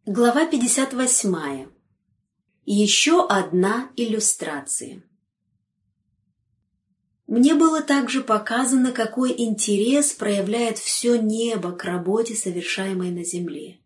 Глава 58. Еще одна иллюстрация. Мне было также показано, какой интерес проявляет все небо к работе, совершаемой на земле.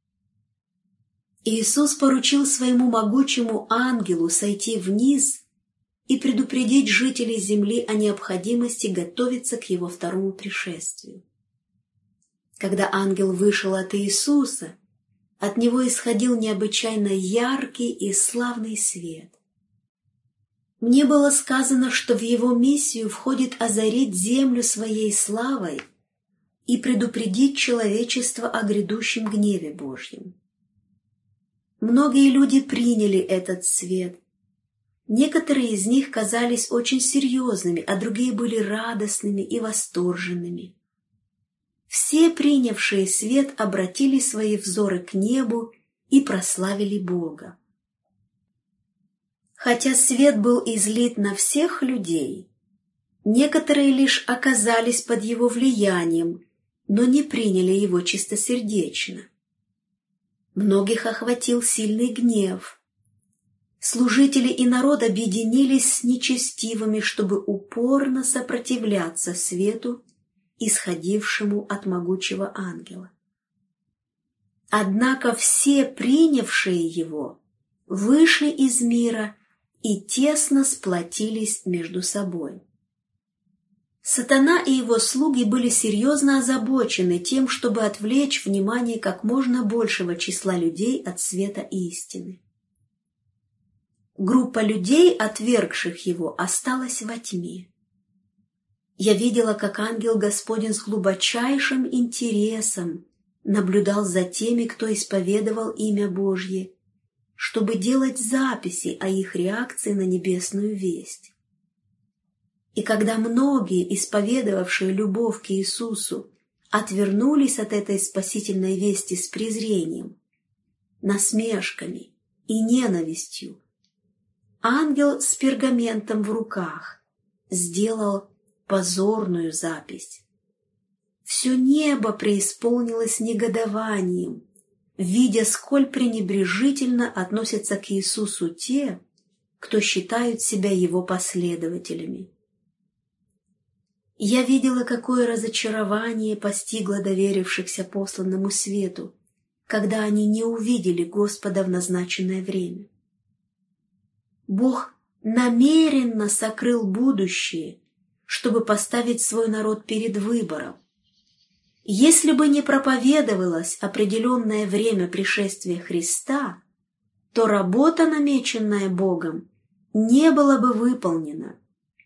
Иисус поручил своему могучему ангелу сойти вниз и предупредить жителей земли о необходимости готовиться к его второму пришествию. Когда ангел вышел от Иисуса, от него исходил необычайно яркий и славный свет. Мне было сказано, что в его миссию входит озарить землю своей славой и предупредить человечество о грядущем гневе Божьем. Многие люди приняли этот свет. Некоторые из них казались очень серьезными, а другие были радостными и восторженными. Все принявшие свет обратили свои взоры к небу и прославили Бога. Хотя свет был излит на всех людей, некоторые лишь оказались под его влиянием, но не приняли его чистосердечно. Многих охватил сильный гнев. Служители и народ объединились с нечестивыми, чтобы упорно сопротивляться свету, исходившему от могучего ангела. Однако все принявшие его вышли из мира и тесно сплотились между собой. Сатана и его слуги были серьезно озабочены тем, чтобы отвлечь внимание как можно большего числа людей от света истины. Группа людей, отвергших его, осталась во тьме. Я видела, как ангел Господень с глубочайшим интересом наблюдал за теми, кто исповедовал имя Божье, чтобы делать записи о их реакции на небесную весть. И когда многие, исповедовавшие любовь к Иисусу, отвернулись от этой спасительной вести с презрением, насмешками и ненавистью, ангел с пергаментом в руках сделал позорную запись. Все небо преисполнилось негодованием, видя, сколь пренебрежительно относятся к Иисусу те, кто считают себя его последователями. Я видела, какое разочарование постигло доверившихся посланному свету, когда они не увидели Господа в назначенное время. Бог намеренно сокрыл будущее, чтобы поставить свой народ перед выбором. Если бы не проповедовалось определенное время пришествия Христа, то работа, намеченная Богом, не была бы выполнена.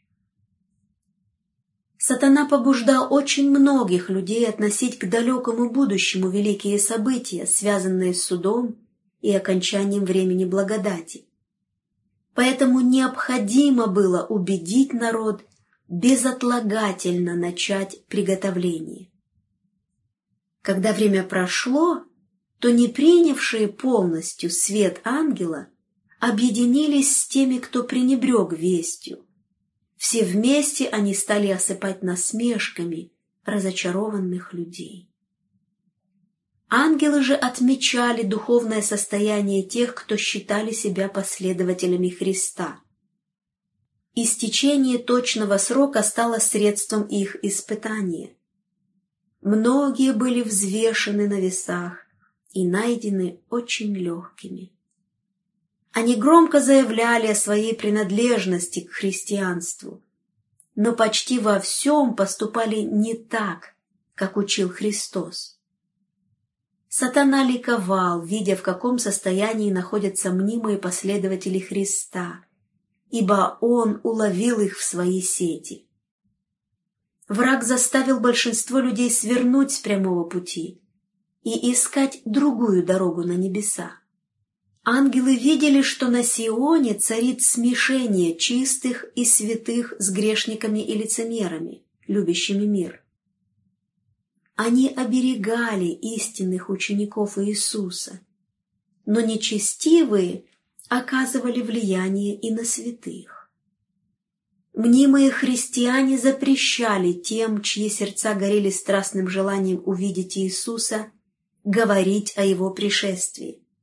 Сатана побуждал очень многих людей относить к далекому будущему великие события, связанные с судом и окончанием времени благодати. Поэтому необходимо было убедить народ безотлагательно начать приготовление. Когда время прошло, то не принявшие полностью свет ангела объединились с теми, кто пренебрег вестью. Все вместе они стали осыпать насмешками разочарованных людей. Ангелы же отмечали духовное состояние тех, кто считали себя последователями Христа. Истечение точного срока стало средством их испытания. Многие были взвешены на весах и найдены очень легкими. Они громко заявляли о своей принадлежности к христианству, но почти во всем поступали не так, как учил Христос. Сатана ликовал, видя, в каком состоянии находятся мнимые последователи Христа, ибо он уловил их в свои сети. Враг заставил большинство людей свернуть с прямого пути и искать другую дорогу на небеса. Ангелы видели, что на Сионе царит смешение чистых и святых с грешниками и лицемерами, любящими мир. Они оберегали истинных учеников Иисуса, но нечестивые оказывали влияние и на святых. Мнимые христиане запрещали тем, чьи сердца горели страстным желанием увидеть Иисуса, говорить о Его пришествии.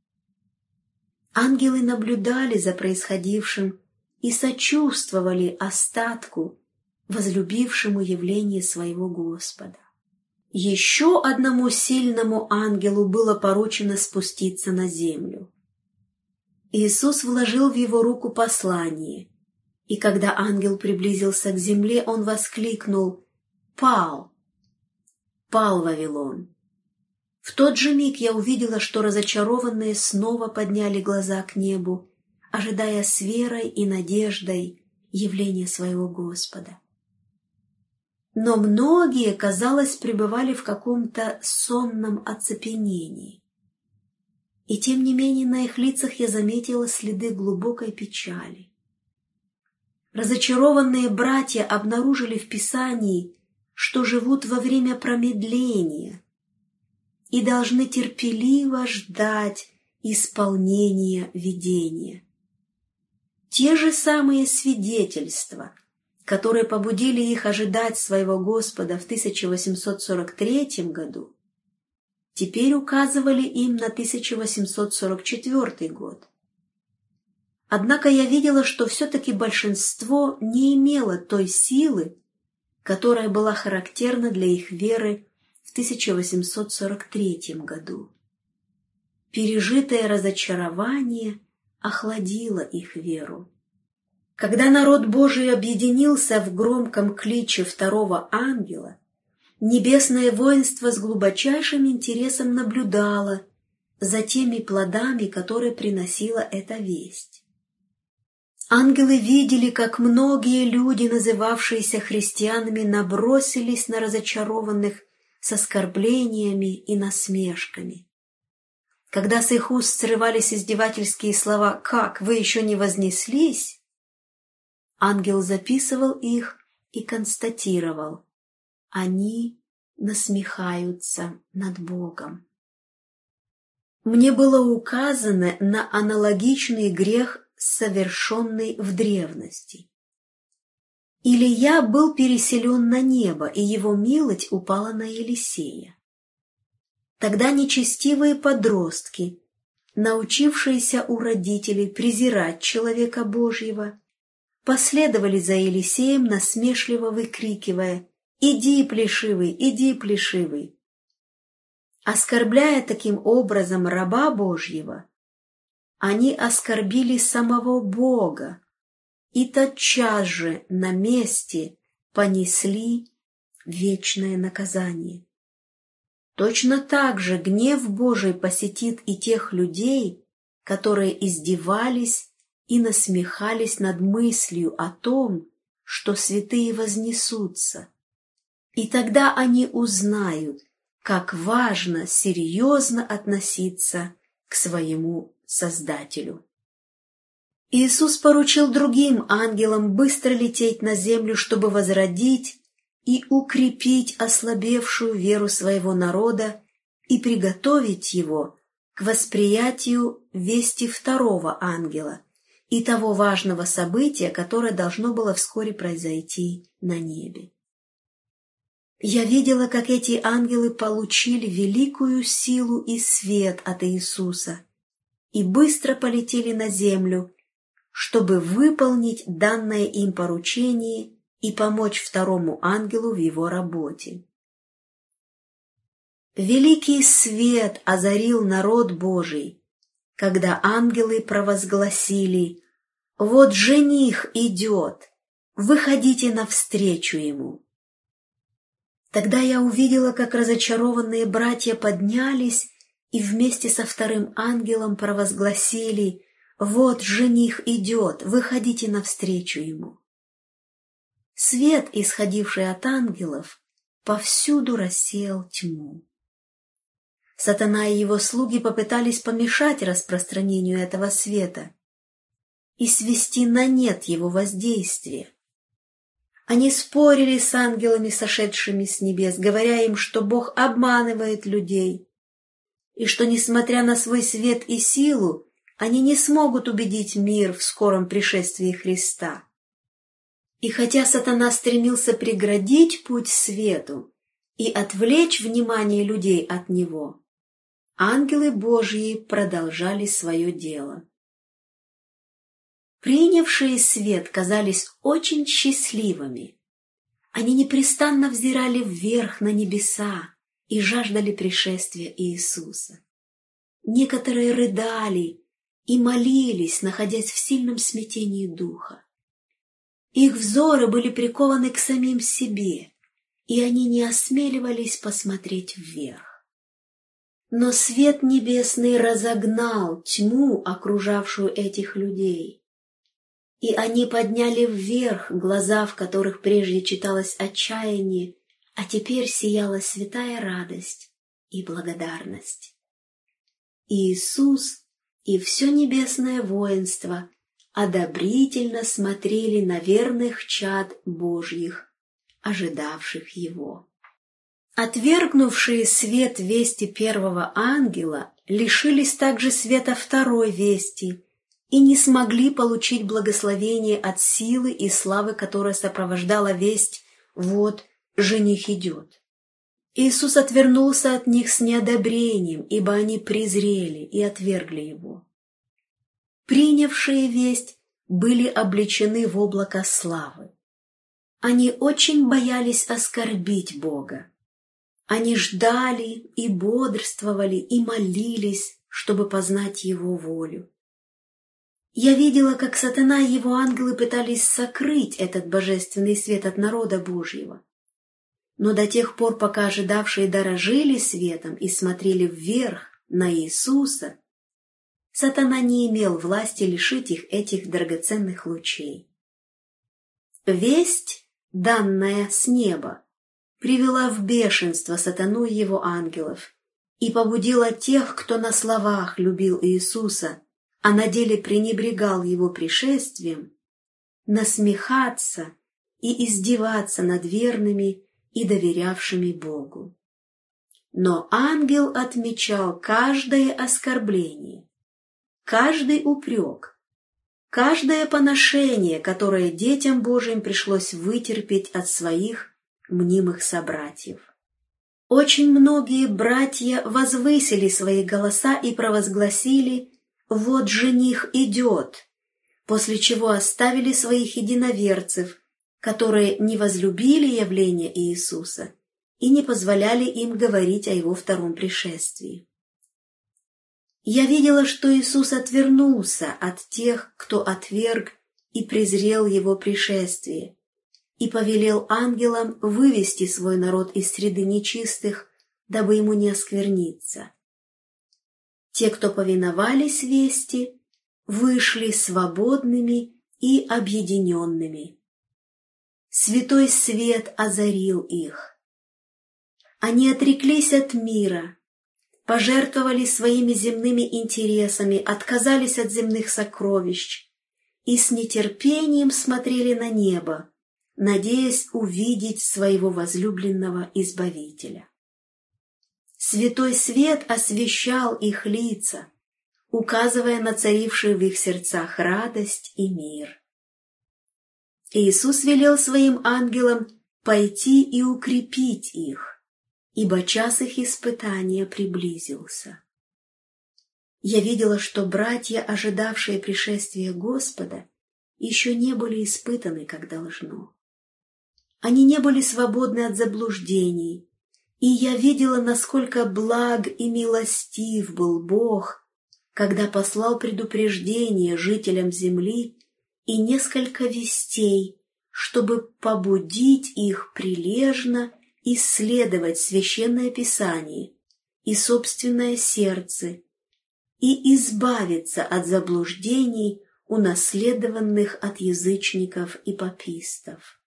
Ангелы наблюдали за происходившим и сочувствовали остатку, возлюбившему явление своего Господа. Еще одному сильному ангелу было поручено спуститься на землю. Иисус вложил в его руку послание, и когда ангел приблизился к земле, он воскликнул: «Пал! Пал Вавилон!» В тот же миг я увидела, что разочарованные снова подняли глаза к небу, ожидая с верой и надеждой явления своего Господа. Но многие, казалось, пребывали в каком-то сонном оцепенении. И тем не менее на их лицах я заметила следы глубокой печали. Разочарованные братья обнаружили в Писании, что живут во время промедления и должны терпеливо ждать исполнения видения. Те же самые свидетельства, которые побудили их ожидать своего Господа в 1843 году, теперь указывали им на 1844 год. Однако я видела, что все-таки большинство не имело той силы, которая была характерна для их веры в 1843 году. Пережитое разочарование охладило их веру. Когда народ Божий объединился в громком кличе второго ангела, небесное воинство с глубочайшим интересом наблюдало за теми плодами, которые приносила эта весть. Ангелы видели, как многие люди, называвшиеся христианами, набросились на разочарованных с оскорблениями и насмешками. Когда с их уст срывались издевательские слова «Как, вы еще не вознеслись?», ангел записывал их и констатировал: они насмехаются над Богом. Мне было указано на аналогичный грех, совершенный в древности. Илия был переселен на небо, и его милость упала на Елисея. Тогда нечестивые подростки, научившиеся у родителей презирать человека Божьего, последовали за Елисеем, насмешливо выкрикивая: «Иди, плешивый, иди, плешивый!» Оскорбляя таким образом раба Божьего, они оскорбили самого Бога и тотчас же на месте понесли вечное наказание. Точно так же гнев Божий посетит и тех людей, которые издевались и насмехались над мыслью о том, что святые вознесутся. И тогда они узнают, как важно серьезно относиться к своему Создателю. Иисус поручил другим ангелам быстро лететь на землю, чтобы возродить и укрепить ослабевшую веру своего народа и приготовить его к восприятию вести второго ангела и того важного события, которое должно было вскоре произойти на небе. Я видела, как эти ангелы получили великую силу и свет от Иисуса и быстро полетели на землю, чтобы выполнить данное им поручение и помочь второму ангелу в его работе. Великий свет озарил народ Божий, когда ангелы провозгласили: «Вот жених идет, выходите навстречу ему». Тогда я увидела, как разочарованные братья поднялись и вместе со вторым ангелом провозгласили: «Вот жених идет, выходите навстречу ему». Свет, исходивший от ангелов, повсюду рассеял тьму. Сатана и его слуги попытались помешать распространению этого света и свести на нет его воздействие. Они спорили с ангелами, сошедшими с небес, говоря им, что Бог обманывает людей, и что, несмотря на свой свет и силу, они не смогут убедить мир в скором пришествии Христа. И хотя сатана стремился преградить путь свету и отвлечь внимание людей от него, ангелы Божьи продолжали свое дело. принявшие свет казались очень счастливыми. Они непрестанно взирали вверх на небеса и жаждали пришествия Иисуса. Некоторые рыдали и молились, находясь в сильном смятении духа. Их взоры были прикованы к самим себе, и они не осмеливались посмотреть вверх. Но свет небесный разогнал тьму, окружавшую этих людей, и они подняли вверх глаза, в которых прежде читалось отчаяние, а теперь сияла святая радость и благодарность. Иисус и все небесное воинство одобрительно смотрели на верных чад Божьих, ожидавших Его. Отвергнувшие свет вести первого ангела лишились также света второй вести и не смогли получить благословение от силы и славы, которая сопровождала весть «Вот, жених идет». Иисус отвернулся от них с неодобрением, ибо они презрели и отвергли Его. Принявшие весть были облечены в облако славы. Они очень боялись оскорбить Бога. Они ждали и бодрствовали и молились, чтобы познать Его волю. Я видела, как сатана и его ангелы пытались сокрыть этот божественный свет от народа Божьего. Но до тех пор, пока ожидавшие дорожили светом и смотрели вверх на Иисуса, сатана не имел власти лишить их этих драгоценных лучей. Весть, данная с неба, привела в бешенство сатану и его ангелов и побудила тех, кто на словах любил Иисуса, а на деле пренебрегал Его пришествием, насмехаться и издеваться над верными и доверявшими Богу. Но ангел отмечал каждое оскорбление, каждый упрек, каждое поношение, которое детям Божьим пришлось вытерпеть от своих мнимых собратьев. Очень многие братья возвысили свои голоса и провозгласили «Вот жених идет», после чего оставили своих единоверцев, которые не возлюбили явление Иисуса и не позволяли им говорить о Его втором пришествии. Я видела, что Иисус отвернулся от тех, кто отверг и презрел Его пришествие, и повелел ангелам вывести свой народ из среды нечистых, дабы ему не оскверниться. Те, кто повиновались вести, вышли свободными и объединенными. Святой свет озарил их. Они отреклись от мира, пожертвовали своими земными интересами, отказались от земных сокровищ и с нетерпением смотрели на небо, надеясь увидеть своего возлюбленного Избавителя. Святой свет освещал их лица, указывая на царившую в их сердцах радость и мир. Иисус велел своим ангелам пойти и укрепить их, ибо час их испытания приблизился. Я видела, что братья, ожидавшие пришествия Господа, еще не были испытаны, как должно. Они не были свободны от заблуждений, и я видела, насколько благ и милостив был Бог, когда послал предупреждение жителям земли и несколько вестей, чтобы побудить их прилежно исследовать Священное Писание и собственное сердце и избавиться от заблуждений, унаследованных от язычников и папистов.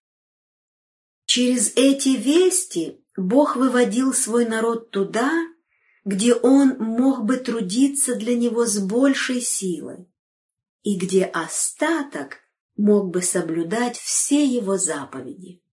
Через эти вести Бог выводил свой народ туда, где он мог бы трудиться для него с большей силой, и где остаток мог бы соблюдать все его заповеди.